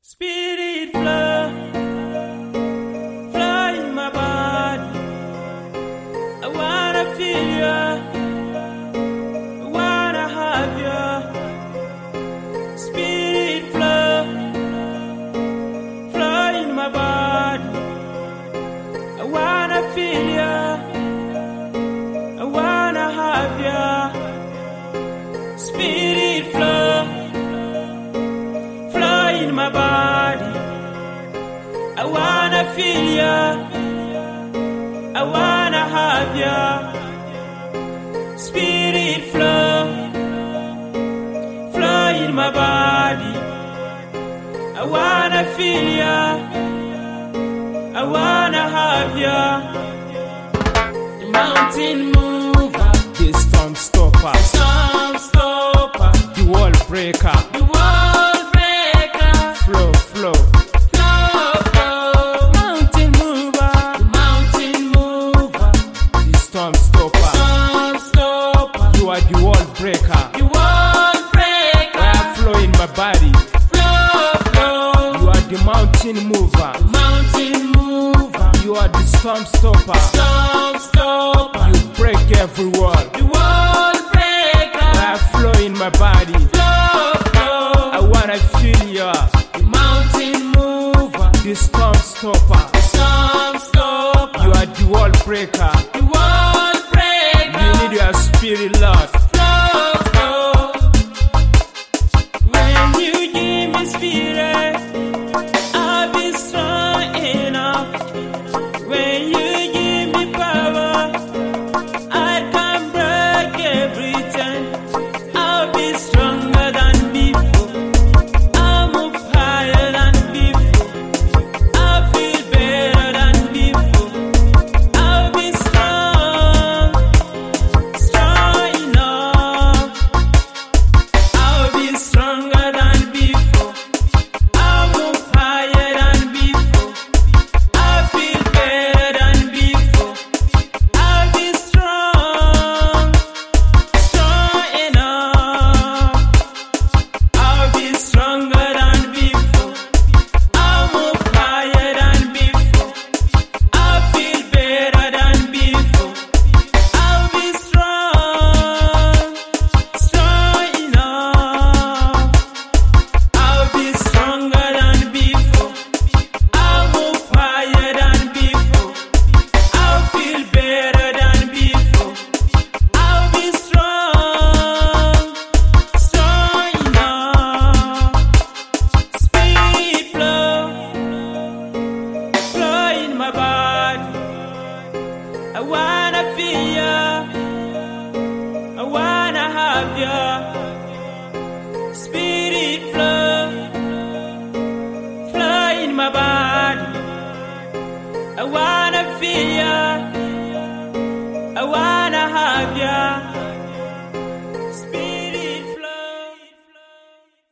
Spirit flow, flow in my body. I wanna feel ya, I wanna have ya. Spirit flow, flow in my body. I wanna feel ya, I wanna have ya. Spirit flow, flow in my body. I wanna feel ya, I wanna have ya. Spirit flow, flow in my body. I wanna feel ya, I wanna have ya. The mountain mover, The storm stopper, the storm stopper, the wall breaker, the wall breaker. flow, flow, Flow, flow, mountain mover, the mountain mover, the storm stopper. storm stopper, You are the wall breaker. the wall breaker. I flow in my body. Flow, flow, You are the mountain mover. mountain mover, You are the storm stopper. storm stopper, You break every wall. the wall breaker. I flow in my body. Flow, flow, I wanna feel ya. the mountain mover, The storm stopper. storm stopper, You are the wall breaker. the wall breaker. You need your spirit, Lord. Flow, flow. When you give me spirit, I'll be strong enough. When you give me power, I can break everything. I'll be stronger than before. I'll move higher than before. I'll feel better than before. I'll be strong, strong enough. I'll be stronger than before. I'll move higher than before. I'll feel better than before. I'll be strong, strong enough. I'll be stronger than before. I'll move higher than before. I'll feel better than before. I'll be strong, strong enough. I'll be stronger than before. I'll move higher than before. I'll feel better than before. I'll be strong, strong enough. Spirit flow, flow in my body. I wanna feel ya, I wanna have ya. Spirit flow, flow in my body. I wanna feel ya,